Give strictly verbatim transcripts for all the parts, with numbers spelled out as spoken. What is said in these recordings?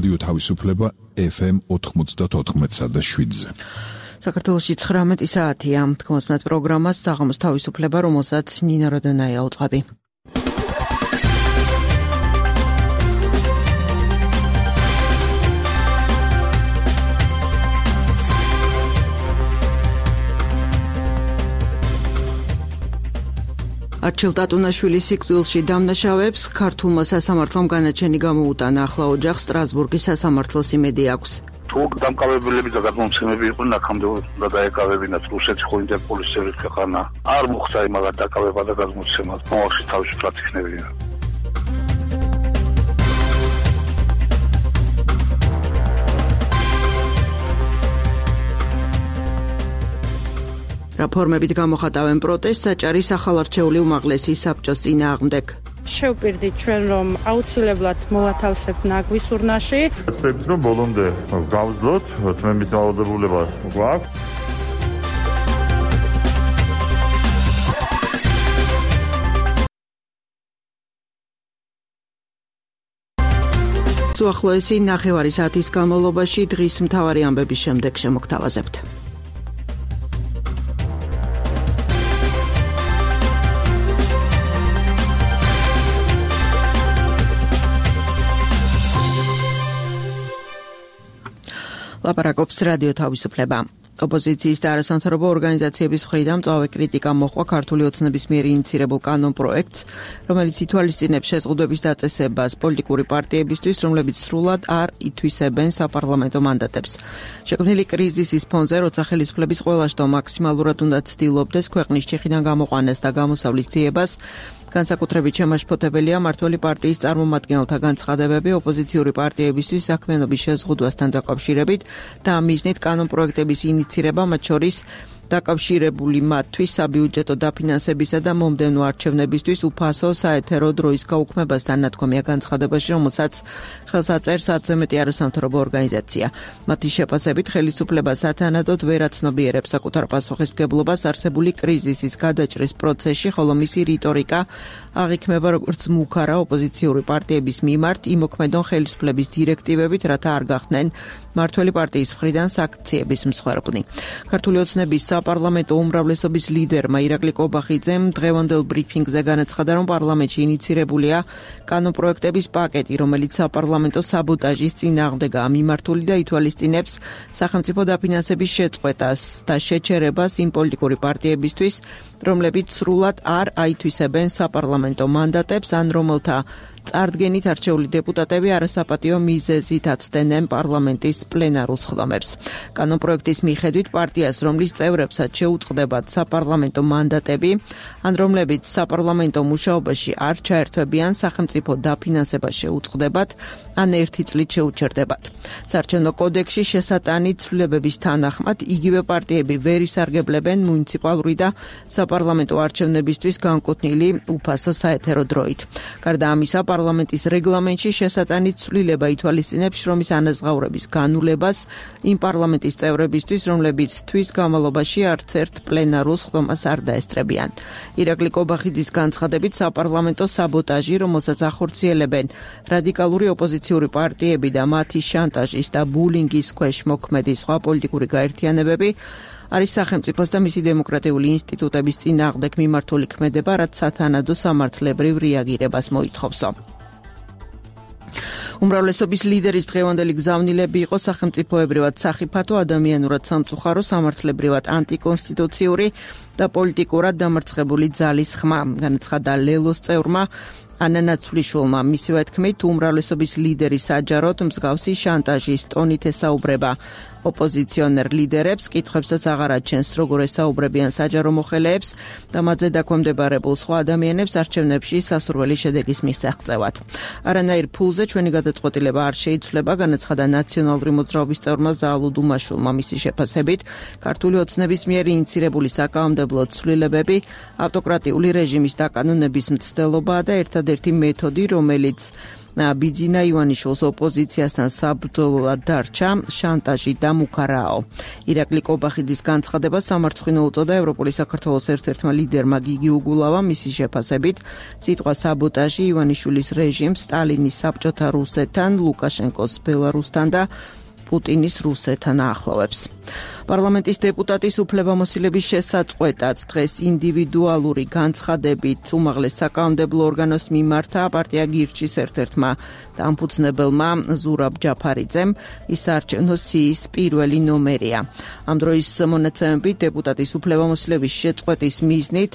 რადიო თავისუფლება ეფ ემ ოთხმოცდაოთხ და შვიდზე. საქართველოში ცხრამეტი საათია. თქმოსმეთ პროგრამას საღამოს თავისუფლება, რომელსაც ნინა როდონაია უწყობი. არჩილ ტატუნაშვილის სიკვდილში დამნაშავეებს ქართულმა სასამართლომ განაჩენი გამოუტანა. ახლა ოჯახს სტრასბურგის სასამართლოს იმედი აქვს. თუ დამკავებელები და გადმომცემები იყვნენ, აქამდე უნდა დაეკავებინათ რუსეთის ხო ინტერპოლის წევრი ქვეყანა. არ მოხდა იმაგად დაკავება და გადმოცემა. მოახში თავისუფლად იქნებიან. რაფორმებით გამოხატავენ პროტესტს საჭარის ახალარჩეული უმაღლესი საბჭოს წინააღმდეგ. შევპირდით ჩვენ, რომ აუცილებლად მოვათავსებთ ნაგვის ურნაში. ვსწრებით, რომ ბოლომდე გავძლოთ, თმების ძალადებულება გვაქვს. უახლოესი ნახევარი საათის განმავლობაში დღის მთავარი ამბების შემდეგ შემოგთავაზებთ. ლაპარაკობს რადიო თავისუფლება. ოპოზიციის და არასამთავრობო ორგანიზაციების მხრიდან მწვავე კრიტიკა მოჰყვა ქართული ოცნების მიერ ინიცირებულ კანონპროექტს, რომელიც ითვალისწინებს შეზღუდვების დაწესებას პოლიტიკური პარტიებისთვის, რომლებიც სრულად არ ითვისებენ საპარლამენტო მანდატებს. შექმნილი კრიზისის ფონზე, როცა ხელისუფლების ყველა შტო მაქსიმალურად უნდა ცდილობდეს ქვეყნის ჩიხიდან გამოყვანას და გამოსავლის ძიებას, განსაკუთრებით შემაშფოთებელია მმართველი პარტიის წარმომადგენელთა განცხადებები ოპოზიციური პარტიებისთვის საქმიანობის შეზღუდვასთან დაკავშირებით და ამ მიზნით კანონპროექტების ინიცირება, მათ შორის დაკავშირებული მათთვის საბიუჯეტო დაფინანსებისა და მომდევნო არჩევნებისთვის უფასო საეთერო დროის გაუქმებასთან ნათქვამია განცხადებაში, რომელსაც ხელს აწერს ათზე მეტი არასამთავრობო ორგანიზაცია. მათი შეფასებით ხელისუფლება სათანადოდ ვერ აცნობიერებს საკუთარ პასუხისმგებლობას არსებული კრიზისის გადაჭრის პროცესში, ხოლო მისი რიტორიკა აღიქმება როგორც მუქარა ოპოზიციური პარტიების მიმართ იმოქმედონ ხელისუფლების დირექტივებით, რათა არ გახდნენ მმართველი პარტიის მხრიდან საქციების მსხვერპლი. ქართული ოცნების საპარლამენტო უმრავლესობის ლიდერმა ირაკლი კობახიძემ დღევანდელ ბრიფინგზე განაცხადა, რომ პარლამენტში ინიცირებულია კანონპროექტების პაკეტი, რომელიც საპარლამენტო საბოტაჟის წინააღმდეგაა მიმართული და ითვალისწინებს სახელმწიფო დაფინანსების შეწყვეტას და შეჩერებას იმ პოლიტიკური პარტიებისთვის, რომლებიც სრულად არ აითვისებენ საპარლამენტო მანდატებს, ან რომელთა წარდგენით არჩეული დეპუტატები არასაპატიო მიზეზით აცდენენ პარლამენტის პლენარულ სხდომებს. კანონპროექტის მიხედვით პარტიას, რომლის წევრებსაც შეუწყდებათ საპარლამენტო მანდატები, ან რომლებიც საპარლამენტო მუშაობაში არ ჩაერთვებიან, სახელმწიფო დაფინანსება შეუწყდებათ, ან ერთი წლით შეუჩერდებათ. საარჩევნო კოდექსში შესატანი ცვლილებების თანახმად იგივე პარტიები ვერ ისარგებლებენ მუნიციპალური და საპარლამენტო არჩევნებისთვის განკუთვნილი უფასო საეთერო დროით. გარდა ამისა, პარლამენტის რეგლამენტში შესატანი ცვლილება ითვალისწინებს შრომის ანაზღაურების განულებას იმ პარლამენტის წევრებისთვის, რომლებიც თვის განმავლობაში არც ერთ პლენარულ სხდომას არ დაესწრებიან. ირაკლი კობახიძის განცხადებით, საპარლამენტო საბოტაჟი, რომელსაც ახორციელებენ რადიკალური ოპოზიციური პარტიები და მათი შანტაჟის და ბულინგის ქვეშ მოქმედი სხვა პოლიტიკური გაერთიანებები, არის სახელმწიფოს და მისი დემოკრატიული ინსტიტუტების წინააღმდეგ მიმართული ქმედება, რაც სათანადო სამართლებრივ რეაგირებას მოითხოვსო. უმრავლესობის ლიდერის დღევანდელი გზავნილები იყო სახელმწიფოებრივად სახიფათო, ადამიანურად სამწუხარო, სამართლებრივად ანტიკონსტიტუციური და პოლიტიკურად დამარცხებული ძალის ხმა, განაცხადა ლელოს წევრმა ანა ნაცვლიშვილმა. მისივე თქმით, უმრავლესობის ლიდერი საჯაროდ მსგავსი შანტაჟის ტონით ესაუბრება ოპოზიციონერ ლიდერებს, კითხვებსაც აღარ აჩენს, როგორ ესაუბრებიან საჯარო მოხელეებს და მათზე დაქვემდებარებულ სხვა ადამიანებს არჩევნებში სასურველი შედეგის მისაღწევად. არანაირ ფულზე ჩვენი გადაწყვეტილება არ შეიცვლება, განაცხადა ნაციონალური მოძრაობის წევრმა ზაალუ დუმაშვილმა. მისი შეფასებით, ქართული ოცნების მიერ ინიცირებული საკანონმდებლო ცვლილებები ავტოკრატიული რეჟიმის დაკანონების მცდელობაა და ერთადერთი მეთოდი, რომელიც ბიძინა ივანიშვილს ოპოზიციასთან საბრძოლოდ დარჩა შანტაჟი და მუქარაო. ირაკლი კობახიძის განცხადებას სამარცხვინო უწოდა ევროპული საქართველოს ერთ-ერთმა ლიდერმა გიგი უგულავამ მისი შეფასებით სიტყვა საბოტაჟი ივანიშვილის რეჟიმს სტალინის საბჭოთა რუსეთთან, ლუკაშენკოს ბელარუსთან და პუტინის რუსეთთან აახლოვებს. პარლამენტის დეპუტატის უფლებამოსილების შესაწყვეტად დღეს ინდივიდუალური განცხადებით უმაღლეს საკანონმდებლო ორგანოს მიმართა პარტია გირჩის ერთ-ერთმა დამფუძნებელმა ზურაბ ჯაფარიძემ ის საარჩევნო სიის პირველი ნომერია. ამ დროის მონაცემებით დეპუტატის უფლებამოსილების შეწყვეტის მიზნით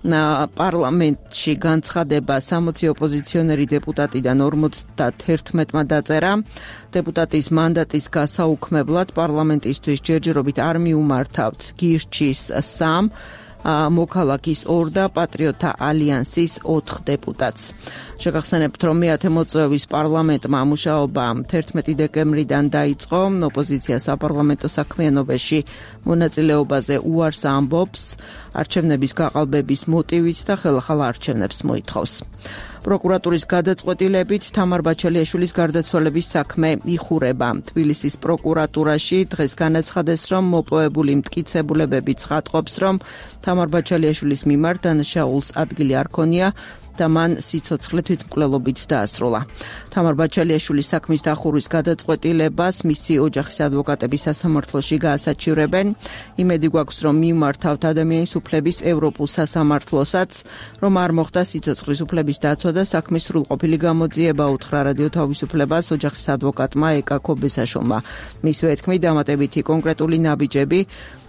პარლამენტში განცხადება სამოცი ოპოზიციონერი დეპუტატიდან ორმოცდაერთმა დაწერა. დეპუტატის მანდატის გასაუქმებლად პარლამენტისთვის ჯერჯერობით არ მიუმართავთ გირჩის სამ, მოქალაქის ორ და პატრიოტთა ალიანსის ოთხ დეპუტატს. შეგახსენებთ, რომ მეათე მოწვევის პარლამენტმა მუშაობა თერთმეტი დეკემბრიდან დაიწყო. ოპოზიცია საპარლამენტო საქმიანობაში მონაწილეობაზე უარს ამბობს, არჩევნების გაყალბების მოტივით და ხელახალ არჩევნებს მოითხოვს. პროკურატურის გადაწყვეტილებით თამარ ბაჩალიაშვილის გარდაცვალების საქმე იხურება. თბილისის პროკურატურაში დღეს განაცხადეს, რომ მოპოვებული მტკიცებულებები ცხადყოფს, რომ თამარ ბაჩალიაშვილის მიმართ დანაშაულს ადგილი არ ქონია და მან სიცოცხლე თვითმკვლელობით დაასრულა. თამარ ბაჩალიაშვილის საქმის დახურვის გადაწყვეტილებას მისი ოჯახის ადვოკატები სასამართლოში გაასაჩივრებენ. იმედი გვაქვს, რომ მიმართავთ ადამიანის უფლების ევროპულ სასამართლოსაც, რომ არ მოხდა სიცოცხლის უფლების დაცვა და საქმის სრულყოფილი გამოძიება, უთხრა რადიო თავისუფლებას ოჯახის ადვოკატმა ეკა ქობესაშვილმა. მისივე თქმით, დამატებითი კონკრეტული ნაბიჯები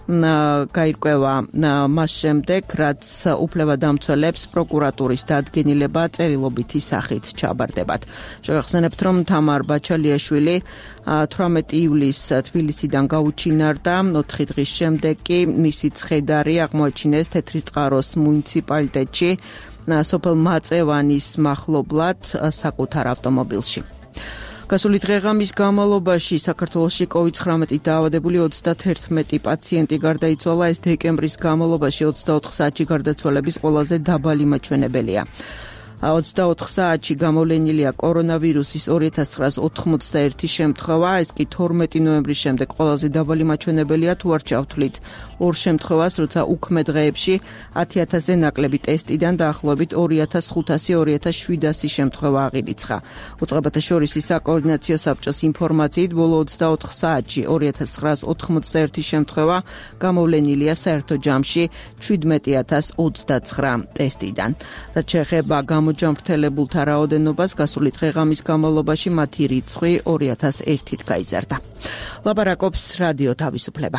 გაირკვევა მას შემდეგ, რაც უფლებადამცველებს პროკურატურის დადგენილება წერილობითი სახით ჩაბარდებათ. შევახსენებთ, რომ თამარ ბაჩალიაშვილი თვრამეტი ივლისს თბილისიდან გაუჩინარდა, ოთხი დღის შემდეგ კი მისი ცხედარი აღმოაჩინეს თეთრიწყაროს მუნიციპალიტეტში, სოფელ მაწევანის მახლობლად საკუთარ ავტომობილში. გასული დღეღამის განმავლობაში საქართველოში კოვიდ ცხრამეტით დაავადებული ოცდაერთმეტი პაციენტი გარდაიცვალა. ეს დეკემბრის განმავლობაში ოცდაოთხ საათში გარდაცვალების ყველაზე დაბალი მაჩვენებელია. ოცდაოთხ საათში გამოვლენილია კორონავირუსის ორი ათას ცხრაას ოთხმოცდაერთი შემთხვევა, ეს კი თორმეტი ნოემბრის შემდეგ ყველაზე დაბალი მაჩვენებელია. თუ არ ჩავთვლით ორ შემთხვევას, როცა უქმე დღეებში ათი ათასზე ნაკლები ტესტიდან დაახლოებით ორი ათას ხუთასი ორი ათას შვიდასი შემთხვევა აღირიცხა. უწყებათა შორის საკოორდინაციო საბჭოს ინფორმაციით ბოლო ოცდაოთხ საათში ორი ათას ცხრაას ოთხმოცდაერთი შემთხვევა გამოვლენილია საერთო ჯამში შვიდმეტი ათას ოცდაცხრა ტესტიდან. რაც შეეხება გამოჯამრთელებულთა რაოდენობას, გასული დღეღამის განმავლობაში მათი რიცხვი ორი ათას ერთით გაიზარდა. ლაპარაკობს რადიო თავისუფლება.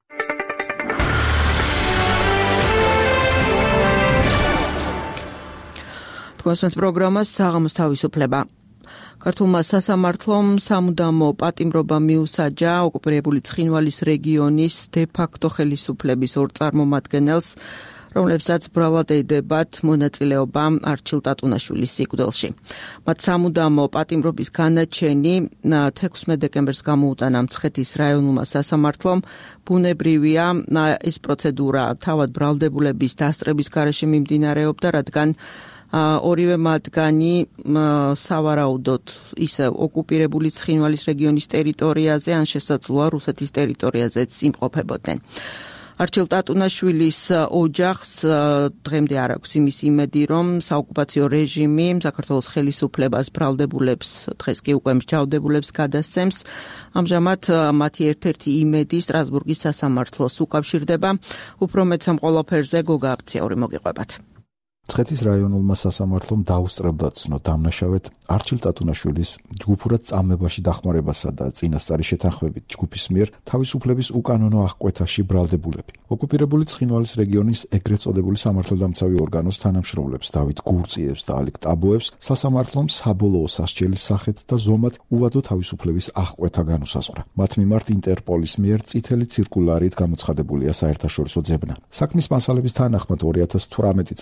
თქვენს პროგრამას საღამოს თავისუფლება. ქართულმა სასამართლომ სამუდამო პატიმრობა მიუსაჯა ოკუპირებული ცხინვალის რეგიონის დე-ფაქტო ხელისუფლების ორ წარმომადგენელს, რომლებსაც ბრალად ედებათ მონაწილეობა არჩილ ტატუნაშვილის სიკვდილში. მათ სამუდამო პატიმრობის განაჩენი თექვსმეტ დეკემბერს გამოუტანა მცხეთის რაიონულმა სასამართლომ. ბუნებრივია, ეს პროცედურა თავად ბრალდებულების დასწრების გარეშე მიმდინარეობდა, რადგან ორივე მათგანი სავარაუდოდ ისე ოკუპირებული ცხინვალის რეგიონის ტერიტორიაზე ან შესაძლოა რუსეთის ტერიტორიაზეც იმყოფებოდნენ. არჩილ ტატუნაშვილის ოჯახს დღემდე არ აქვს იმის იმედი, რომ საოკუპაციო რეჟიმი საქართველოს ხელისუფლებას ბრალდებულებს, დღეს კი უკვე მსჯავრდებულებს გადასცემს. ამჟამად მათი ერთ-ერთი იმედი სტრასბურგის სასამართლოს უკავშირდება. უფრო მეტს ამ ყველაფერზე გოგა აფციური მოგიყვებათ. მცხეთის რაიონულმა სასამართლომ დაუსწრებდა ცნო დამნაშავედ არჩილ ტატუნაშვილის ჯგუფურად წამებაში დახმარებასა და წინასწარი შეთანხმებით ჯგუფის მიერ თავისუფლების უკანონო აღკვეთაში ბრალდებულები. ოკუპირებული ცხინვალის რეგიონის ეგრეთ წოდებული სამართალდამცავი ორგანოს თანამშრომლებს დავით გურწიევს და ალეკ ტაბოევს სასამართლომ საბოლოო სასჯელის სახით და ზომად უვადო თავისუფლების აღკვეთა განუსაზღვრა. მათ მიმართ ინტერპოლის მიერ წითელი ცირკულარით გამოცხადებულია საერთაშორისო ძებნა. საქმის მასალების თანახმად ორი ათას თვრამეტი წლის ოცდაოთხ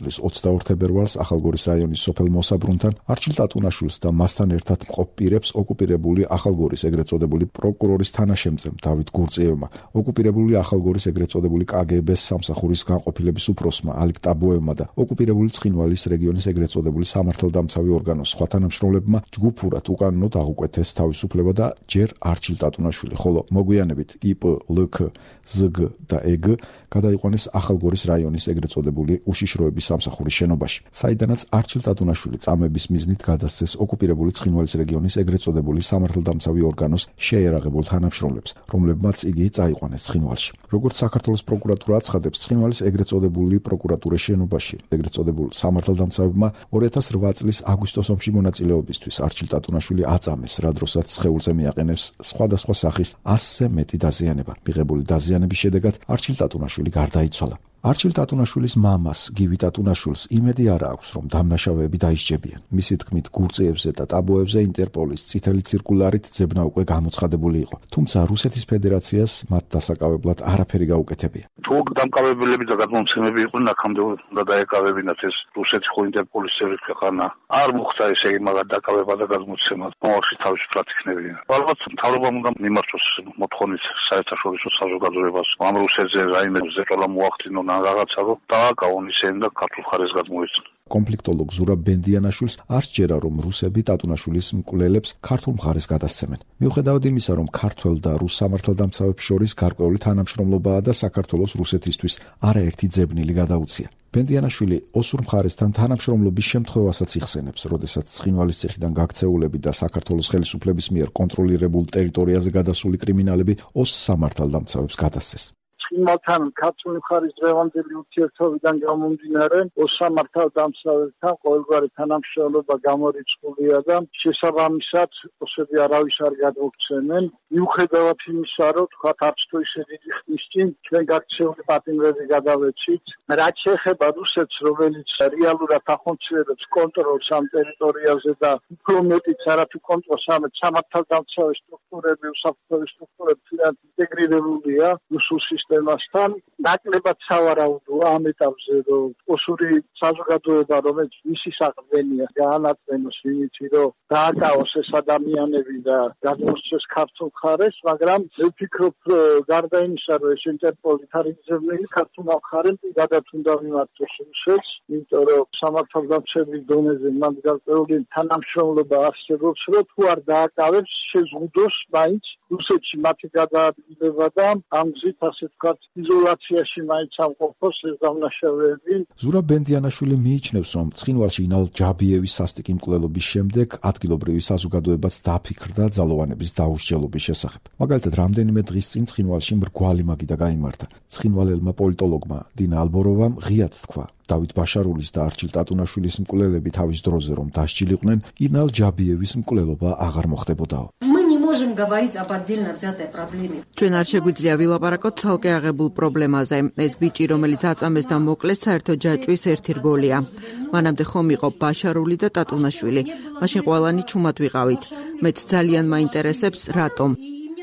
ოცდაორ თებერვალს ახალგორის რაიონის სოფელ მოსაბრუნთან არჩილ ტატუნაშვილს და მასთან ერთად მყოფ პირებს ოკუპირებული ახალგორის ეგრეთ წოდებული პროკურორის თანაშემწემ დავით გურწიევმა, ოკუპირებული ახალგორის ეგრეთ წოდებული კაგებეს სამსახურის განყოფილების უფროსმა ალიკ ტაბოევმა და ოკუპირებული ცხინვალის რეგიონის ეგრეთ წოდებული სამართალდამცავი ორგანოს სხვა თანამშრომლებმა ჯგუფურად უკანონოდ აღუკვეთეს თავისუფლება და ჯერ არჩილ ტატუნაშვილი, ხოლო მოგვიანებით იპ, ლკ, ზგ და ეგ გადაიყვანეს ახალგორის რაიონის ეგრეთ წოდებული უშიშროების სამსახურის შენობაში, საიდანაც არჩილ ტატუნაშვილი წამების მიზნით გადასცეს ოკუპირებული ცხინვალის რეგიონის ეგრეთ წოდებული სამართალდამცავი ორგანოს შეერაღებულ თანამშრომლებს, რომლებმაც იგი წაიყვანეს ცხინვალში. როგორც საქართველოს პროკურატურა აცხადებს, ცხინვალის ეგრეთ წოდებული პროკურატურის შენობაში ეგრეთ წოდებულ სამართალდამცავებმა ორი ათას რვა წლის აგვისტოს ომში მონაწილეობისთვის არჩილ ტატუნაშვილი აწამეს, რა დროსაც სხეულზე მიაყენებს სხვადასხვა სახის ასზე მეტი დაზიანება. მიღებული დაზიანების შედეგად არჩილ ტატუნაშვილი გარდაიცვალა. არჩილ ტატუნაშვილის მამას, გივი ტატუნაშვილს იმედი არ აქვს, რომ დამნაშავეები დაისჯებიან. მისი თქმით, გურწიევზე და ტაბოევზე ინტერპოლის წითელი ცირკულარით ძებნა უკვე გამოცხადებული იყო. თუმცა რუსეთის ფედერაციას მათ დასაკავებლად არაფერი გაუკეთებია. თუ დამკავებელები და გადმომცემები იყვნენ, აქამდე უნდა დაეკავებინათ ეს რუსეთი ხო ინტერპოლის წევრი ქვეყანა. არ მოხდა ესე იმაგად დაკავება და გადმოცემა. მოახში თავისუფლად იქნებიან. ალბათ მთავრობამ უნდა მიმართოს მოთხოვნით საერთაშორისო საზოგადოებას. ამ რუსეთზე რაიმე ზეწოლა მოახდინონ ან რაღაცა რომ დააკავონ ისინი და ქართულ მხარეს გადმოეცნო. კონფლიქტოლოგ ზურაბ ბენდიანაშვილს არ სჯერა, რომ რუსები ტატუნაშვილის მკვლელებს ქართულ მხარეს გადასცემენ. მიუხედავად იმისა, რომ ქართველ და რუს სამართალდამცავებს შორის გარკვეული თანამშრომლობაა და საქართველოს რუსეთისთვის არაერთი ძებნილი გადაუცია. ბენდიანაშვილი ოსურ მხარესთან თანამშრომლობის შემთხვევასაც იხსენებს, როდესაც ცხინვალის ციხიდან გაქცეულები და საქართველოს ხელისუფლების მიერ კონტროლირებულ ტერიტორიაზე გადასული კრიმინალები ოს სამართალდამცავებს გადასცეს. ცხინვალთან ქართული მხარის დღევანდელი ურთიერთობიდან გამომდინარე, ოს სამართალდამცავებთან ყოველგვარი თანამშრომლობა გამორიცხულია და შესაბამისად ოსები არავის არ გადმოგცემენ. მიუხედავად იმისა, რომ თქვათ არც თუ ისე დიდი ხნის წინ ჩვენ გაქცეული პატიმრები გადავეცით, რაც შეეხება რუსეთს, რომელიც რეალურად ახორციელებს კონტროლს ამ ტერიტორიაზე და უფრო მეტიც არათუ კონტროლს ამეთ სამართალდამცავი სტრუქტურები, უსაფრთხოების სტრუქტურები თვითონ ინტეგრირებულია რუსულ სისტემასთან, ნაკლებად სავარაუდოა ამ ეტაპზე, რომ ოსური საზოგადოება, რომელიც მისი საყრდენია, გაანაწმენოს იმითი, რომ დააკავოს ეს ადამიანები და გადმოსცეს ქართულ მხარეს, მაგრამ მე ვფიქრობ, რომ გარდა იმისა, რომ ეს ინტერპოლი თარიღზევნილი ქართულ მხარემ პირადად უნდა მიმართოს რუსეთს, იმიტომ რომ სამართალდამცავების დონეზე მან გარკვეული თანამშრომლობა არსებობს, რომ თუ არ დააკავებს, შეზღუდოს მაინც რუსეთში მათი გადაადგილება და ამ გზით ასე ვთქვათ, იზოლაციაში მაინც ამყოფოს ეს დამნაშავეები. ზურაბ ბენდიანაშვილი მიიჩნევს, რომ ცხინვალში ინალ ჯაბიევის სასტიკი მკვლელობის შემდეგ ადგილობრივი საზოგადოებაც დაფიქრდა ძალოვანების დაუსჯელობის შესახებ. მაგალითად, რამდენიმე დღის წინ ცხინვალში მრგვალი მაგიდა გაიმართა. ცხინვალელმა პოლიტოლოგმა დინა ალბოროვამ ღიად თქვა, დავით ბაშარულის და არჩილ ტატუნაშვილის მკვლელები თავის დროზე რომ დასჯილიყვნენ, ინალ ჯაბიევის მკვლელობა აღარ მოხდებოდაო. можем говорить об отдельно взятой проблеме. ჩვენ არ შეგვიძლია ვილაპარაკოთ ცალკე აღებულ პრობლემაზე. ეს ბიჭი, რომელიც აწამეს და მოკლეს, საერთო ჯაჭვის ერთი რგოლია. მანამდე ხომ იყო ბაშარული და ტატუნაშვილი. მაშინ ყველანი ჩუმად ვიყავით. მეც ძალიან მაინტერესებს, რატომ.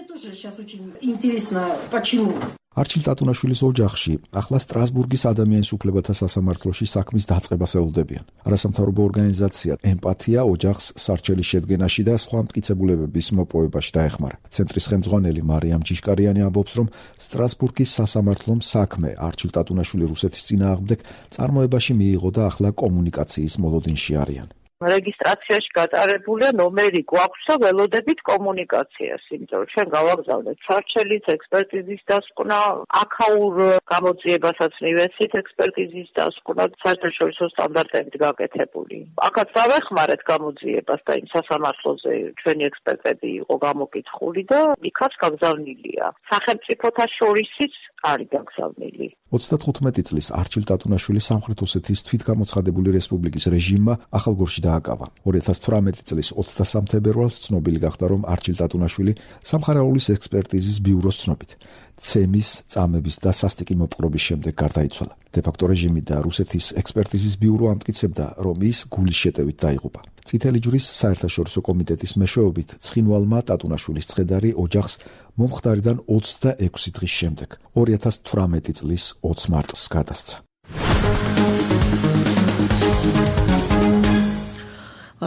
Интересно, почему? არჩილ ტატუნაშვილის ოჯახში ახლა სტრასბურგის ადამიანის უფლებათა სასამართლოში საქმის დაწყებას ელოდებიან. არასამთავრობო ორგანიზაცია ემპათია ოჯახს სარჩელის შედგენაში და სხვა მტკიცებულებების მოპოვებაში დაეხმარა. ცენტრის ხელმძღვანელი მარიამ ჯიშკარიანი ამბობს, რომ სტრასბურგის სასამართლომ საქმე არჩილ ტატუნაშვილი რუსეთის წინააღმდეგ წარმოებაში მიიღო და ახლა კომუნიკაციის მოლოდინში არიან. რეგისტრაციაში გატარებულია ნომერი გვაქვს და ველოდებით კომუნიკაციას, იმიტომ რომ ჩვენ გავაგზავნეთ სარჩელის ექსპერტიზის დასკვნა, აქაურ გამოძიებასაც მივეცით ექსპერტიზის დასკვნა, საერთაშორისო სტანდარტებით გაკეთებული. აქაც დავეხმარეთ გამოძიებას და იმ სასამართლოზე ჩვენი ექსპერტები იყო გამოკითხული და იქაც გაგზავნილია. სახელმწიფოთა შორისიც არის გაგზავნილი. ოცდათხუთმეტი წლის არჩილ ტატუნაშვილი სამხრეთ ოსეთის თვითგამოცხადებული რესპუბლიკის რეჟიმმა ახალგორში დააკავა. ორი ათას თვრამეტი წლის ოცდასამ თებერვალს ცნობილი გახდა, რომ არჩილ ტატუნაშვილი სამხარეულის ექსპერტიზის ბიუროს ცნობით ცემის, წამების და სასტიკი მოპყრობის შემდეგ გარდაიცვალა. დე-ფაქტო რეჟიმი და რუსეთის ექსპერტიზის ბიურო ამტკიცებდა, რომ ის გულის შეტევით დაიღუპა. წითელი ჯვრის საერთაშორისო კომიტეტის მეშვეობით ცხინვალმა ტატუნაშვილის ცხედარი ოჯახს მომხდარიდან ოცდაექვსი დღის შემდეგ ორი ათას თვრამეტი წლის ოც მარტს გადასცა.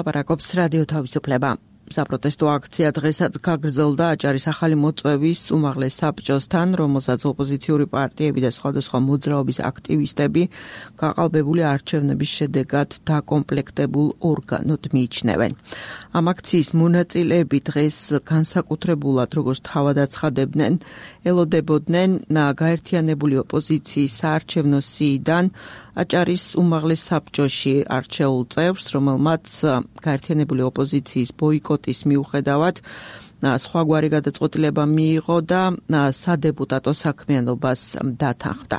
ლაპარაკობს რადიო თავისუფლება. საპროტესტო აქცია დღესაც გაგრძელდა აჭარის ახალი მოწვევის უმაღლეს საბჭოსთან, რომელსაც ოპოზიციური პარტიები და სხვადასხვა მოძრაობის აქტივისტები გაყალბებული არჩევნების შედეგად დაკომპლექტებულ ორგანოდ მიიჩნევენ. ამ აქციის მონაწილეები დღეს განსაკუთრებულად, როგორც თავად აცხადებდნენ, ელოდებოდნენ გაერთიანებული ოპოზიციის საარჩევნო სიიდან აჭარის უმაღლეს საბჭოში არჩეულ წევრს, რომელმაც გაერთიანებული ოპოზიციის ბოიკოტის მიუხედავად სხვაგვარი გადაწყვეტილება მიიღო და სადეპუტატო საქმიანობას დათანხმდა.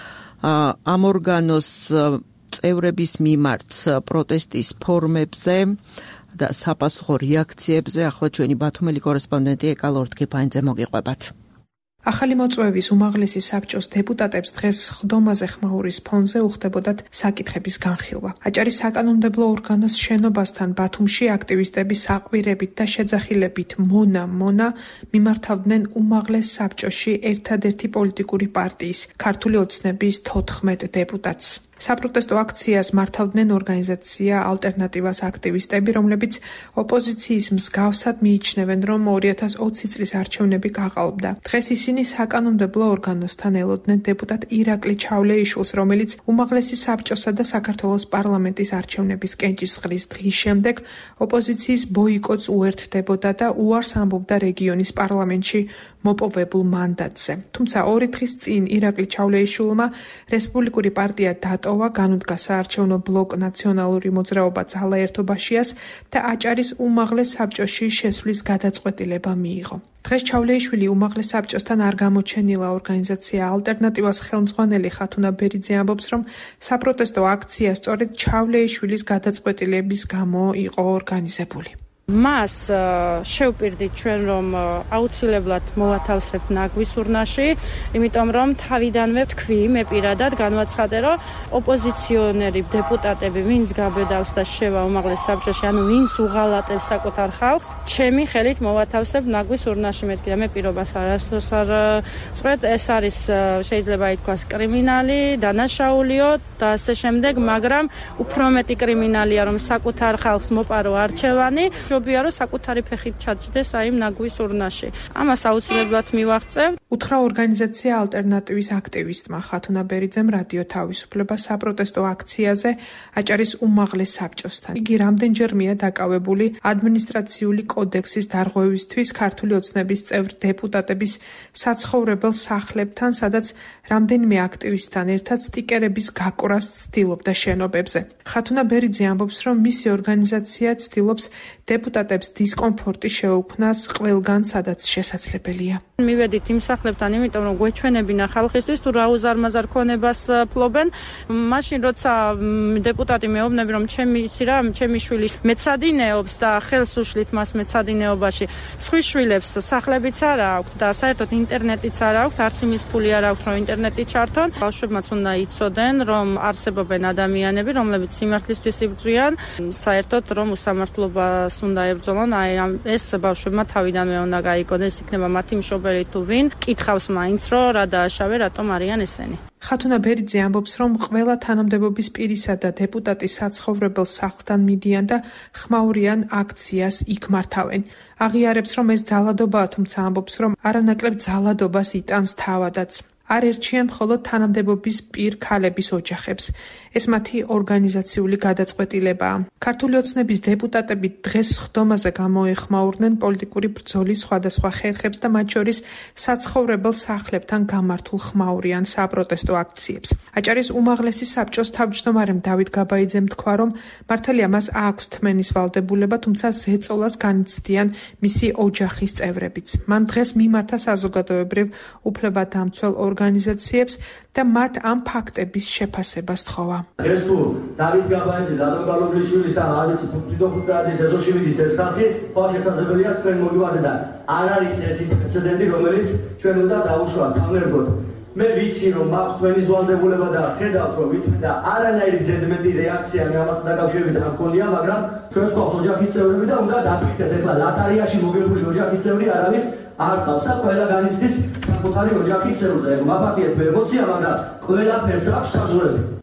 ამ ორგანოს წევრების მიმართ პროტესტის ფორმებზე და საპასუხო რეაქციებზე ახლა ჩვენი ბათუმელი კორესპონდენტი ეკა ლორთქიფაინძე მოგიყვებათ. ახალი მოწვევის უმაღლესი საბჭოს დეპუტატებს დღეს ხდომაზე ხმაურის ფონზე უხდებოდათ საკითხების განხილვა. აჭარის საკანონმდებლო ორგანოს შენობასთან ბათუმში აქტივისტები საყვირებით და შეძახილებით მონა მონა მიმართავდნენ უმაღლეს საბჭოში ერთადერთი პოლიტიკური პარტიის ქართული ოცნების თოთხმეტ დეპუტატს. საპროტესტო აქციას მართავდნენ ორგანიზაცია ალტერნატივას აქტივისტები, რომლებიც ოპოზიციის მსგავსად მიიჩნევენ, რომ ორი ათას ოცი წლის არჩევნები გაყალბდა. დღეს ისინი საკანონმდებლო ორგანოსთან ელოდნენ დეპუტატ ირაკლი ჩავლეიშვილს, რომელიც უმაღლესი საბჭოსა და საქართველოს პარლამენტის არჩევნების კენჭისყრის დღის შემდეგ ოპოზიციის ბოიკოტს უერთდებოდა და უარს ამბობდა რეგიონის პარლამენტში მოპოვებულ მანდატზე. თუმცა ორი დღის წინ ირაკლი ჩავლეიშვილმა რესპუბლიკური პარტია დატოვა, განუდგა საარჩევნო ბლოკ ნაციონალური მოძრაობა ძალა ერთობაშიას და აჭარის უმაღლეს საბჭოში შესვლის გადაწყვეტილება მიიღო. დღეს ჩავლეიშვილი უმაღლეს საბჭოსთან არ გამოჩენილა. ორგანიზაცია ალტერნატივას ხელმძღვანელი ხათუნა ბერიძე ამბობს, რომ საპროტესტო აქცია სწორედ ჩავლეიშვილის გადაწყვეტილების გამო იყო ორგანიზებული. მას შევპირდით ჩვენ, რომ აუცილებლად მოვათავსებთ ნაგვის ურნაში, იმიტომ რომ თავიდანვე თქვი მე პირადად განვაცხადე, რომ ოპოზიციონერი დეპუტატები, ვინც გაბედავს და შევა უმაღლეს საბჭოში, ანუ ვინც უღალატებს საკუთარ ხალხს, ჩემი ხელით მოვათავსებ ნაგვის ურნაში. მეთქი და მე პირობას არასდროს არ წყვეთ, ეს არის შეიძლება ითქვას კრიმინალი, დანაშაულიო და ასე შემდეგ, მაგრამ უფრო მეტი კრიმინალია, რომ საკუთარ ხალხს მოპარო არჩევანი. ჯობია რომ საკუთარი ფეხით ჩაჯდეს აი ნაგვის ურნაში. ამას აუცილებლად მივაღწევ. უთხრა ორგანიზაცია ალტერნატივის აქტივისტმა ხათუნა ბერიძემ რადიო თავისუფლება საპროტესტო აქციაზე აჭარის უმაღლეს საბჭოსთან. იგი რამდენჯერმეა დაკავებული ადმინისტრაციული კოდექსის დარღვევისთვის ქართული ოცნების წევრ დეპუტატების საცხოვრებელ სახლებთან, სადაც რამდენიმე აქტივისტთან ერთად სტიკერების გაკვრას ცდილობდა შენობებზე. ხათუნა ბერიძე ამბობს, რომ მისი ორგანიზაცია ცდილობს დეპუტატებს დისკომფორტი შეუქმნას ყველგან, სადაც შესაძლებელია. მივედით იმ სახლებთან, იმიტომ რომ გვეჩვენებინა ხალხისთვის თუ რა უზარმაზარ ქონებას ფლობენ. მაშინ როცა დეპუტატი მეუბნები, რომ ჩემი ისი რა, ჩემი შვილი მეცადინეობს და ხელს უშლით მას მეცადინეობაში. სხვის შვილებს სახლებიც არ აქვს და საერთოდ ინტერნეტიც არ აქვს, არც იმის ფული არ აქვს, რომ ინტერნეტი ჩართონ. ბავშვებმაც უნდა იცოდნენ, რომ არსებობენ ადამიანები, რომლებიც სიმართლისთვის იბრძვიან, საერთოდ რომ უსამართლობას უნდა ებრძოლონ. აი ეს ბავშვებმა თავიდანვე უნდა გაიგონეს, იქნება მათი მშობელი თუ ვინ, კითხავს მაინც, რომ რა დააშავე, რატომ არიან ესენი. ხათუნა ბერიძე ამბობს, რომ ყველა თანამდებობის პირისა და დეპუტატის საცხოვრებელ სახლთან მიდიან და ხმაურიან აქციას იქ მართავენ. აღიარებს, რომ ეს ძალადობაა, თუმცა ამბობს, რომ არანაკლებ ძალადობას იტანს თავადაც. არ ერჩიან მხოლოდ თანამდებობის პირ ქალების ოჯახებს. ეს მათი ორგანიზაციული გადაწყვეტილებაა. ქართული ოცნების დეპუტატები დღეს ხდომაზე გამოეხმაურნენ პოლიტიკური ბრძოლის სხვადასხვა ხერხებს და მათ შორის საცხოვრებელ სახლებთან გამართულ ხმაურიან საპროტესტო აქციებს. აჭარის უმაღლესი საბჭოს თავმჯდომარემ დავით გაბაიძემ თქვა, რომ მართალია მას აქვს თმენის ვალდებულება, თუმცა ზეწოლას განიცდიან მისი ოჯახის წევრებიც. მან დღეს მიმართა საზოგადოებრივ უფლებადამცველ ორგანიზაციებს და მათ ამ ფაქტების შეფასება სთხოვა. ეს თუ დავით გაბაიძე და რადო გალობლიშვილის ან არის ფუტიდოხუტაძის ეზოშივიდის ეს ხალხი, ხო შესაძლებელია თქვენ მოგივარდეთ და არ არის ეს ის პრეცედენტი, რომელიც ჩვენ უნდა დაუშვათ თანერგოთ. მე ვიცი რომ მაქვს თქვენი ზვალდებულება და ხედავთ რომ ვითმი და არანაირი ზედმეტი რეაქცია მე ამასთან დაკავშირებით არ მქონია, მაგრამ ჩვენს გვაქვს ოჯახის წევრები და უნდა დაფიქრდეთ. ეხლა ლატარიაში მოგებული ოჯახის წევრი არ არის არ ყავს და ყველა განიცდის საკუთარი ოჯახის წევრზე. მაფატიეთ მე ემოცია, მაგრამ ყველაფერს აქვს საზღვრები.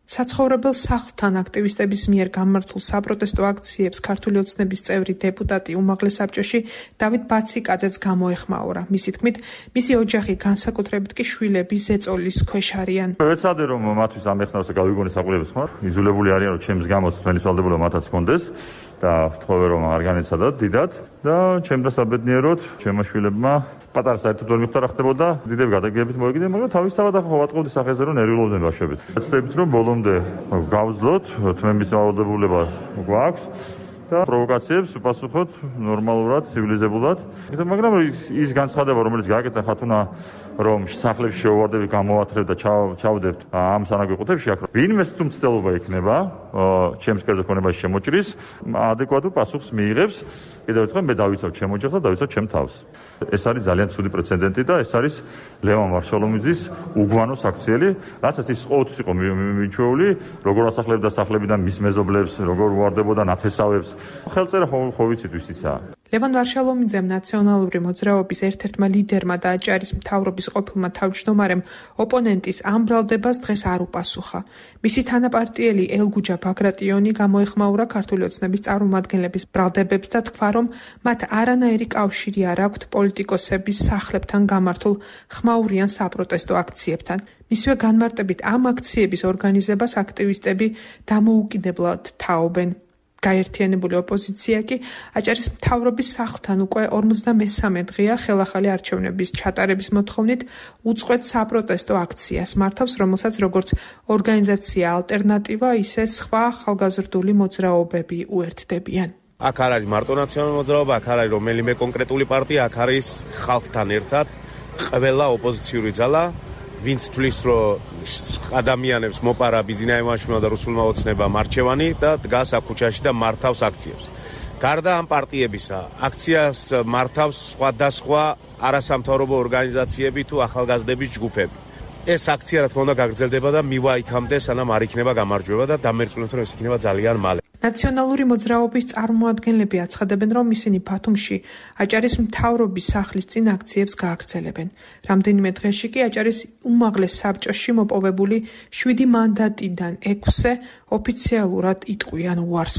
საცხოვრებელ სახლთან აქტივისტების მიერ გამართულ საპროტესტო აქციებს ქართული ოცნების წევრი დეპუტატი უმაღლეს საბჭოში დავით ბაციკაძეც გამოეხმაურა. მისი თქმით, მისი ოჯახი განსაკუთრებით კი შვილები ზეწოლის ქვეშ არიან. ვეცადე რომ მათთვის ამ ეხნავს გავიგონე საყურებლებს ხარ. იზოლებული არიან რომ ჩემს გამოც თმელის ვალდებულა მათაც კონდეს და ვთხოვე რომ არ განეცადათ დიდად და ჩემს საბედნიეროდ ჩემო შვილებმა პატარა საერთოდ ვერ მიხვდა რა ხდებოდა დიდები გადაგებით მოიგდნენ, მაგრამ თავისთავად ახლა ვატყობდი სახეზე რომ ნერვიულობდნენ ბავშვებით. ვეცდებით რომ ბოლომდე გავძლოთ, თმების ვალდებულება გვაქვს და პროვოკაციებს უპასუხოთ ნორმალურად, ცივილიზებულად. მაგრამ ის განცხადება, რომელიც გააკეთა ხათუნა, რომ სახლებში შეუვარდები გამოვათრებ და ჩავდებთ ამ სანაგვეყუთებში, აქ ვინმეს თუ მცდელობა იქნება, ჩემს კერძო ქონებაში შემოჭრის, ადეკვატურ პასუხს მიიღებს. კიდევ ერთხელ მე დავიცავ ჩემ ოჯახს და დავიცავ ჩემ თავს. ეს არის ძალიან ცუდი პრეცედენტი და ეს არის ლევან ვარშალომიძის უგვანო საქციელი, რაცაც ის ყოველთვის იყო მიჩვეული, როგორ ასახლებდა სახლებიდან მის მეზობლებს, როგორ უვარდებოდა ნათესავებს. ხელწერა ხო ვიცით ვის ისაა. ლევან ვარშალომიძემ ნაციონალური მოძრაობის ერთ-ერთმა ლიდერმა და აჭარის მთავრობის ყოფილმა თავმჯდომარემ ოპონენტის ამ ბრალდებას დღეს არ უპასუხა. მისი თანაპარტიელი ელგუჯა ბაგრატიონი გამოეხმაურა ქართული ოცნების წარმომადგენლების ბრალდებებს და თქვა, რომ მათ არანაირი კავშირი არ აქვთ პოლიტიკოსების სახლებთან გამართულ ხმაურიან საპროტესტო აქციებთან. მისივე განმარტებით ამ აქციების ორგანიზებას აქტივისტები დამოუკიდებლად თაობენ. გაერთიანებული ოპოზიცია კი აჭარის მთავრობის სახლთან უკვე ორმოცდამესამე დღეა ხელახალი არჩევნების ჩატარების მოთხოვნით უწყვეტ საპროტესტო აქციას მართავს, რომელსაც როგორც ორგანიზაცია ალტერნატივა, ისე სხვა ახალგაზრდული მოძრაობები უერთდებიან. აქ არ არის მარტო ნაციონალური მოძრაობა, აქ არ არის რომელიმე კონკრეტული პარტია, აქ არის ხალხთან ერთად ყველა ოპოზიციური ძალა, ვინც თვლის, რომ ადამიანებს მოპარა ბიზნაიმაშვილმა და რუსულმა ოცნებამ არჩევანი და დგას აქ ქუჩაში და მართავს აქციებს. გარდა ამ პარტიებისა, აქციას მართავს სხვადასხვა არასამთავრობო ორგანიზაციები თუ ახალგაზრდების ჯგუფები. ეს აქცია რა თქმა უნდა გაგრძელდება და მივა იქამდე, სანამ არ იქნება გამარჯვება და დამერწმუნეთ, რომ ეს იქნება ძალიან მალე. ნაციონალური მოძრაობის წარმომადგენლები აცხადებენ, რომ ისინი ბათუმში აჭარის მთავრობის სახლის წინ აქციებს გააგრძელებენ. რამდენიმე დღეში კი აჭარის უმაღლეს საბჭოში მოპოვებული შვიდი მანდატიდან ექვსზე ოფიციალურად იტყვიან უარს.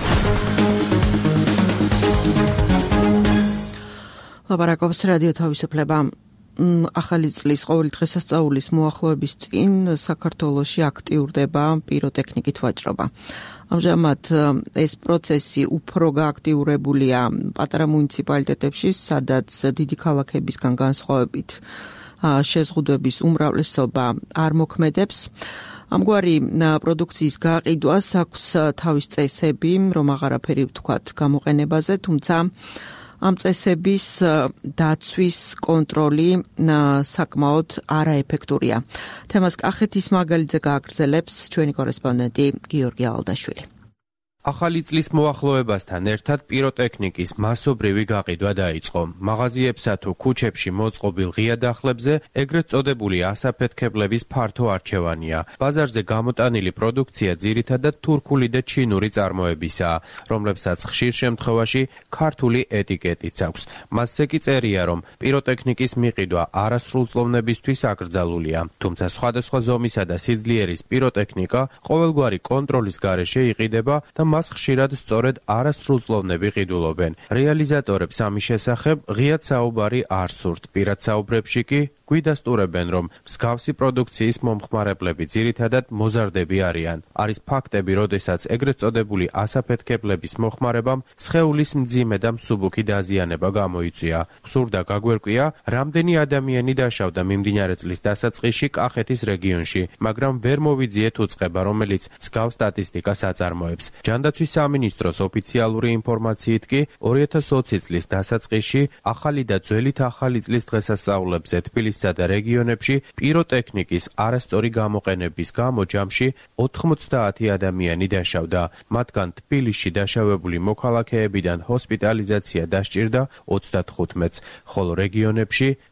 ლაპარაკობს რადიო თავისუფლება. ახალი წლის ყოველი დღესასწაულის მოახლოების წინ საქართველოში აქტიურდება პიროტექნიკით ვაჭრობა. ამჟამად ეს პროცესი უფრო გააქტიურებულია პატარა მუნიციპალიტეტებში, სადაც დიდი ქალაქებისგან განსხვავებით შეზღუდვების უმრავლესობა არ მოქმედებს. ამგვარი პროდუქციის გაყიდვას აქვს თავის წესები, რომ აღარაფერი ვთქვათ გამოყენებაზე, თუმცა ამ წესების დაცვის კონტროლი საკმაოდ არაეფექტურია. თემას კახეთის მაგალითზე გააგრძელებს ჩვენი კორესპონდენტი გიორგი ალდაშვილი. ახალი წლის მოახლოებასთან ერთად პიროტექნიკის მასობრივი გაყიდვა დაიწყო. მაღაზიებსა თუ ქუჩებში მოწყობილ ღია დახლებზე ეგრეთ წოდებული ასაფეთქებლების ფართო არჩევანია. ბაზარზე გამოტანილი პროდუქცია ძირითადად თურქული და ჩინური წარმოებისაა, რომლებსაც ხშირ შემთხვევაში ქართული ეტიკეტიც აქვს. მასზე კი წერია, რომ პიროტექნიკის მიყიდვა არასრულწლოვნებისთვის აკრძალულია. თუმცა სხვადასხვა ზომისა და სიძლიერის პიროტექნიკა ყოველგვარი კონტროლის გარეშე იყიდება და მას ხშირად სწორედ არასრულწლოვნები ყიდულობენ. რეალიზატორებს ამის შესახებ ღიად საუბარი არ სურთ. პირად საუბრებში კი გვიდასტურებენ, რომ მსგავსი პროდუქციის მომხმარებლები ძირითადად მოზარდები არიან. არის ფაქტები, როდესაც ეგრეთ წოდებული ასაფეთქებლების მოხმარებამ სხეულის მძიმე და მსუბუქი დაზიანება გამოიწვია. სურდა გაგვერკვია, რამდენი ადამიანი დაშავდა მიმდინარე წლის დასაწყისში კახეთის რეგიონში, მაგრამ ვერ მოვიძიეთ უწყება, რომელიც მსგავს სტატისტიკას აწარმოებს. ჯანდაცვის სამინისტროს ოფიციალური ინფორმაციით კი ორი ათას ოცი წლის დასაწყისში ახალი და ძველით ახალი წლის დღესასწაულებზე თბილისსა და რეგიონებში პიროტექნიკის არასწორი გამოყენების გამო ჯამში ოთხმოცდაათი ადამიანი დაშავდა. მათგან თბილისში დაშავებული მოქალაქეებიდან ჰოსპიტალიზაცია დასჭირდა ოცდათხუთმეტს, ხოლო რეგიონებში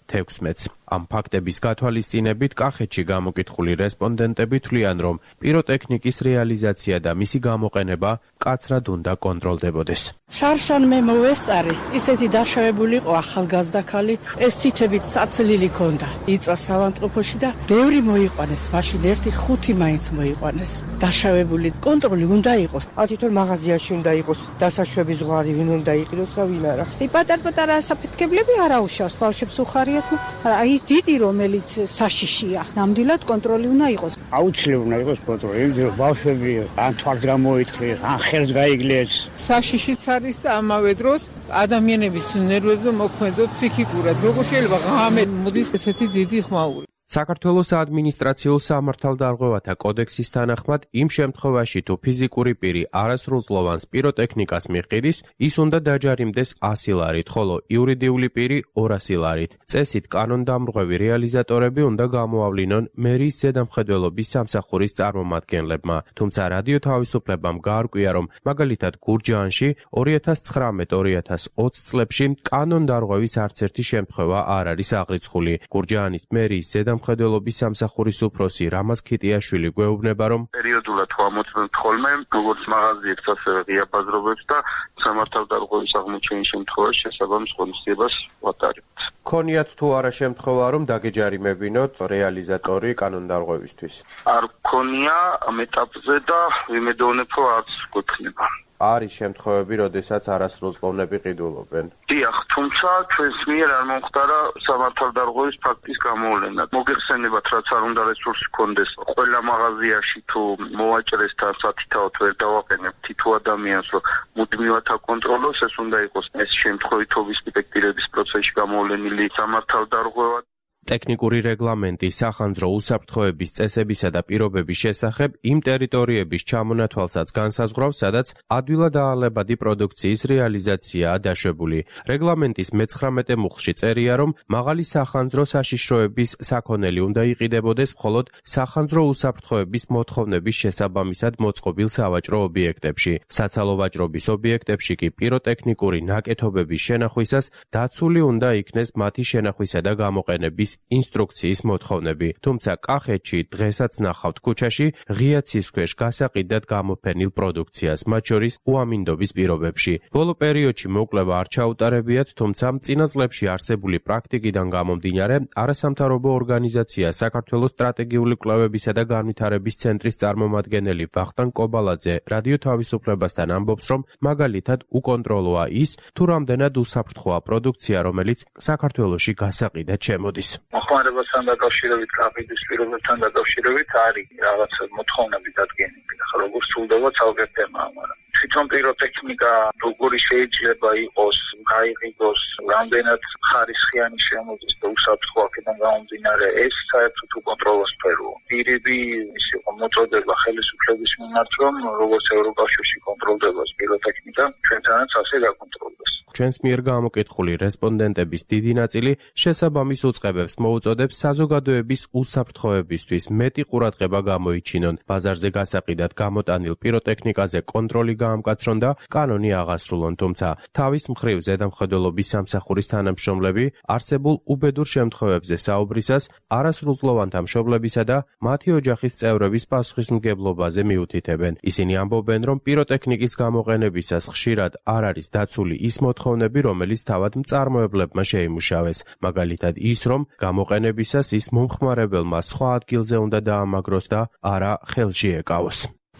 თექვსმეტს. ამ ფაქტების გათვალისწინებით კახეთში გამოკითხული რესპონდენტები თვლიან, რომ პიროტექნიკის რეალიზაცია და მისი გამოყენება მკაცრად უნდა კონტროლდებოდეს. შარშან მე მოვესწარი, ისეთი დაშავებული იყო ახალგაზრდა ქალი, ეს თითებით საცლილი ქონდა. იწვა ავადმყოფოში და ბევრი მოიყვანეს, მაშინ ერთი ხუთი მაინც მოიყვანეს. დაშავებული კონტროლი უნდა იყოს. თვითონ მაღაზიაში უნდა იყოს დასაშვები ზღვარი, ვინ უნდა იყიდოს და ვინ არა. პატარ-პატარა საფეთქებლები არა უშავს, ბავშვებს უხარიათ, მაგრამ ის დიდი, რომელიც საშიშია, ნამდვილად კონტროლი უნდა იყოს. აუცილებლად უნდა იყოს კონტროლი, იმიტომ რომ ბავშვები ან თვალს გამოიწყვეს, ან ხელს გაიგლეს. საშიშიც არის და ამავე დროს ადამიანების ნერვებზე მოქმედებს ფსიქიკურად. როგორ შეიძლება ღამე მოდის ესეთი დიდი ხმაური? საქართველოს ადმინისტრაციულ სამართალდარღვევათა კოდექსის თანახმად, იმ შემთხვევაში, თუ ფიზიკური პირი არასრულწლოვანს პიროტექნიკას მიჰყიდის, ის უნდა დაჯარიმდეს ასი ლარით, ხოლო იურიდიული პირი ორასი ლარით. წესით კანონდამრღვევი რეალიზატორები უნდა გამოავლინონ მერიის ზედამხედველობის სამსახურის წარმომადგენლებმა. თუმცა რადიო თავისუფლებამ გაარკვია, რომ მაგალითად გურჯაანში ორი ათას ცხრამეტ ორი ათას ოცი წლებში კანონდარღვევის არც ერთი შემთხვევა არ არის აღრიცხული. გურჯაანის მერიის ზედამხედველობის მხედველობის სამსახურის უფროსი რამაზ ქიტიაშვილი გვეუბნება, რომ პერიოდულად ვამოწმებთ ხოლმე როგორც მაღაზიებს, ასევე ღია ბაზრობებს და სამართალდარღვევის აღმოჩენის შემთხვევაში შესაბამის ღონისძიებას ვატარებთ. ქონიათ თუ არა შემთხვევა, რომ დაგეჯარიმებინოთ რეალიზატორი კანონდარღვევისთვის? არ ქონია ამ ეტაპზე და ვიმედოვნებ, რომ არც გვექნება. არის შემთხვევები, როდესაც არასრულწლოვნები ყიდულობენ. დიახ, თუმცა ჩვენს მიერ არ მომხდარა სამართალდარღვევის ფაქტის გამოვლენა. მოგეხსენებათ, რაც არ უნდა რესურსი გქონდეს, ყველა მაღაზიაში თუ მოვაჭრესთან სათითაოდ ვერ დავაყენებთ თითო ადამიანს, რომ მუდმივად აკონტროლოს, ეს უნდა იყოს ეს შემთხვევითობის სპექტირების პროცესში გამოვლენილი სამართალდარღვევა. ტექნიკური რეგლამენტი სახანძრო უსაფრთხოების წესებისა და პირობების შესახებ იმ ტერიტორიების ჩამონათვალსაც განსაზღვრავს, სადაც ადვილად აალებადი პროდუქციის რეალიზაციაა დაშვებული. რეგლამენტის მეცხრამეტე მუხლში წერია, რომ მაღალი სახანძრო საშიშროების საქონელი უნდა იყიდებოდეს მხოლოდ სახანძრო უსაფრთხოების მოთხოვნების შესაბამისად მოწყობილ სავაჭრო ობიექტებში. საცალო ვაჭრობის ობიექტებში კი პიროტექნიკური ნაკეთობების შენახვისას დაცული უნდა იქნეს მათი შენახვისა და გამოყენების ინსტრუქციის მოთხოვნები. თუმცა კახეთში დღესაც ნახავთ ქუჩაში ღია ცის ქვეშ გასაყიდად გამოფენილ პროდუქციას, მათ შორის უამინდობის პირობებში. ბოლო პერიოდში მოკვლევა არ ჩაუტარებიათ, თუმცა წინა წლებში არსებული პრაქტიკიდან გამომდინარე, არასამთავრობო ორგანიზაცია საქართველოს სტრატეგიული კვლევებისა და განვითარების ცენტრის წარმომადგენელი ვახტანგ კობალაძე რადიო თავისუფლებასთან ამბობს, რომ მაგალითად უკონტროლოა ის, თუ რამდენად უსაფრთხოა პროდუქცია, რომელიც საქართველოში გასაყიდად შემოდის. მოხმარებასთან დაკავშირებით, კაფედის პირობებთან დაკავშირებით არის რაღაც მოთხოვნები დადგენილი. ახლა როგორ სრულდება ცალკე თემაა, მაგრამ თვითონ პიროტექნიკა როგორი შეიძლება იყოს, გაიყიდოს, რამდენად ხარისხიანი შემოდის და უსაფრთხო აქედან გამომდინარე, ეს საერთოდ უკონტროლოს სფეროა. პირები ის იყო მოწოდება ხელისუფლების მიმართ, რომ როგორც ევროკავშირში კონტროლდება პიროტექნიკა, ჩვენთანაც ასე გაკონტროლდეს. ჩვენს მიერ გამოკითხული რესპონდენტების დიდი ნაწილი შესაბამის უწყებებს მოუწოდებს საზოგადოების უსაფრთხოებისთვის მეტი ყურადღება გამოიჩინონ. ბაზარზე გასაყიდად გამოტანილ პიროტექნიკაზე კონტროლი გაამკაცრონ და კანონი აღასრულონ, თუმცა თავის მხრივ ზედამხედველობის სამსახურის თანამშრომლები არსებულ უბედურ შემთხვევებზე საუბრისას არასრულწლოვანთა მშობლებისა და მათი ოჯახის წევრების პასუხისმგებლობაზე მიუთითებენ. ისინი ამბობენ, რომ პიროტექნიკის გამოყენებისას ხშირად არ არის დაცული ის მოთხოვნები, რომელიც თავად მწარმოებლებმა შეიმუშავეს. მაგალითად ის, რომ გამოყენებისას ის მომხმარებელმა სხვა ადგილზე უნდა დაამაგროს და არა ხელში ეკავოს.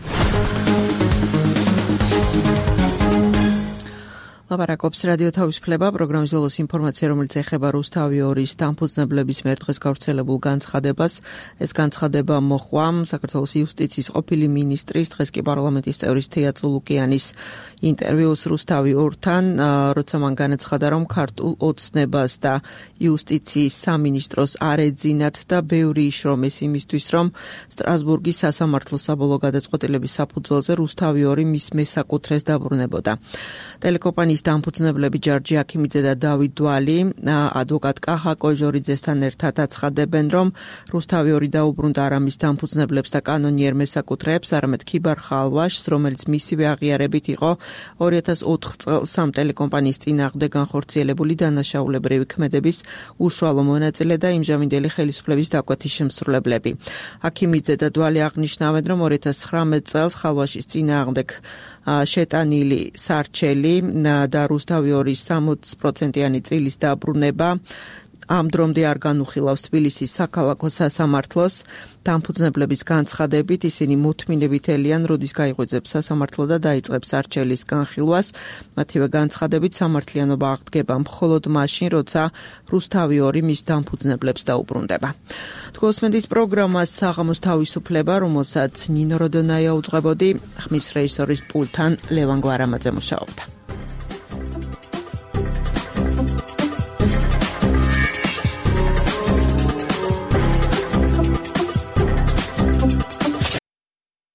ლაპარაკობს რადიო თავისუფლება პროგრამის ბოლოს ინფორმაცია, რომელიც ეხება რუსთავი ორის დამფუძნებლების მიერ დღეს გავრცელებულ განცხადებას. ეს განცხადება მოჰყვა საქართველოს იუსტიციის ყოფილი მინისტრის, დღეს კი პარლამენტის წევრის თეა წულუკიანის ინტერვიუს რუსთავი ორთან, როცა მან განაცხადა, რომ ქართულ ოცნებას და იუსტიციის სამინისტროს არ ეძინათ და ბევრი იშრომეს იმისთვის, რომ სტრასბურგის სასამართლო საბოლოო გადაწყვეტილების საფუძველზე რუსთავი ორი მის მესაკუთრეს დაბრუნებოდა. ტელეკომპანიის დამფუძნებლები ჯარჯი აქიმიძე და დავით დვალი ადვოკატ კაჰა კოჟორიძესთან ერთად აცხადებენ, რომ რუსთავი ორი დაუბრუნდა არა მის დამფუძნებლებს და კანონიერ მესაკუთრეებს, არამედ ქიბარ ხალვაშს, რომელიც მისივე აღიარებით იყო ორი ათას ოთხ წელს სამ ტელეკომპანიის წინააღმდეგ განხორციელებული დანაშაულებრივი ქმედების უშუალო მონაწილე და იმჟამინდელი ხელისუფლების დაკვეთის შემსრულებლები. აქიმიძე და დვალი აღნიშნავენ, რომ ორი ათას ცხრამეტ წელს ხალვაშის წინააღმდეგ შეტანილი სარჩელი და რუსთავი ორის სამოცი პროცენტიანი წილის დაბრუნება ამ დრომდე არ განუხილავს თბილისის საქალაქო სასამართლოს. დამფუძნებლების განცხადებით ისინი მოთმინებით ელიან, როდის გაიღვიძებს სასამართლო და დაიწყებს არჩელის განხილვას. მათივე განცხადებით სამართლიანობა აღდგება მხოლოდ მაშინ, როცა რუსთავი ორი მის დამფუძნებლებს დაუბრუნდება. თქოსმენთ პროგრამას საღამოს თავისუფლება, რომელსაც ნინო როდონაია უძღვებოდი, ხმის რეჟისორის პულთან ლევან გვარამაძე მუშაობდა.